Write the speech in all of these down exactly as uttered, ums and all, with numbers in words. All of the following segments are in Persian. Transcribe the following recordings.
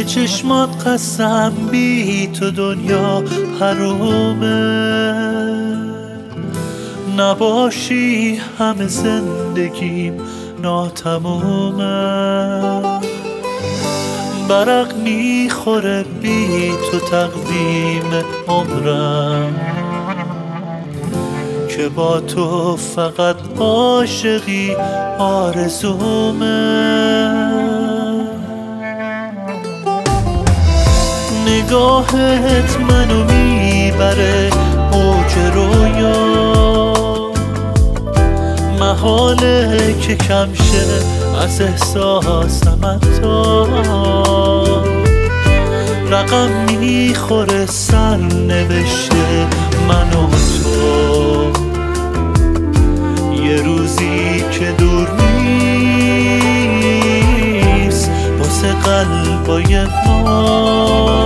به چشمات قسم بی تو دنیا حرومه، نباشی همه زندگیم ناتمومه. برق میخوره بی تو تقویم عمرم، که با تو فقط عاشقی آرزومه. نگاهت منو میبره اوج رویا، محاله که کم شه از احساسم حتی. رقم میخوره سر نوشته من و تو، یه روزی که دور نیست واسه قلبای ما.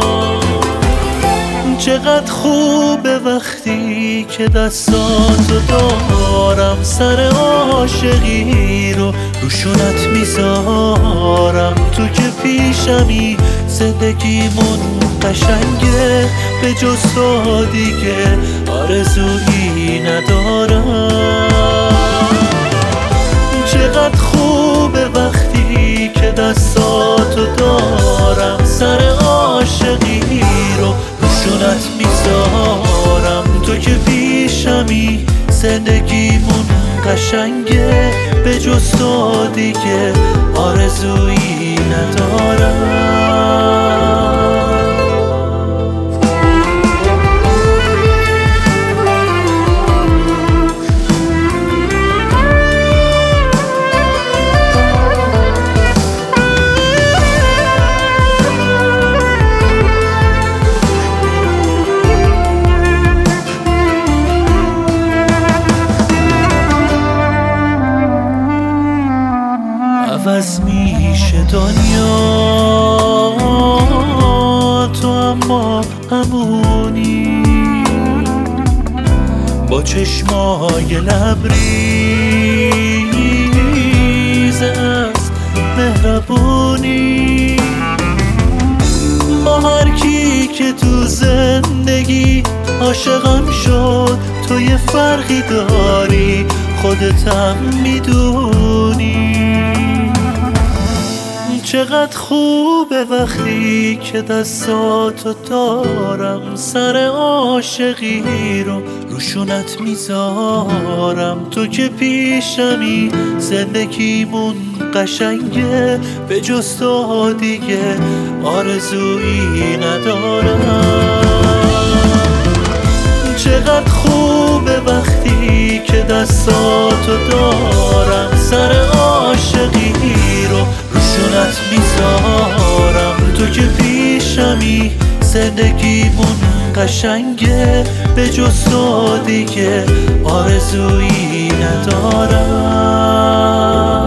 چقدر خوبه وقتی که دستاتو دارم، سر عاشقی رو روشونت میذارم. تو که پیشمی زندگیمون قشنگه، به جز تو دیگه آرزویی ندارم. چقدر خوبه وقتی که دستاتو دارم، سر عاشقی رو روشونت میذارم. تو که پیشمی زندگیمون قشنگه، به جز تو دیگه آرزویی ندارم. عوض میشه دنیا تو اما همونی، با چشمای لبریز از مهربونی. با هر کی که تو زندگی عاشقم شد، تو یه فرقی داری خودتم میدونی. چقدر خوبه وقتی که دستاتو دارم، سر عاشقی رو روشونت میذارم. تو که پیشمی زندگیمون قشنگه، به جز تو دیگه آرزویی ندارم. چقدر خوبه وقتی که دستاتو دارم، سر عاشقی رو روشونت میذارم. تو که پیشمی زندگیمون قشنگه، به جز تو دیگه آرزویی ندارم.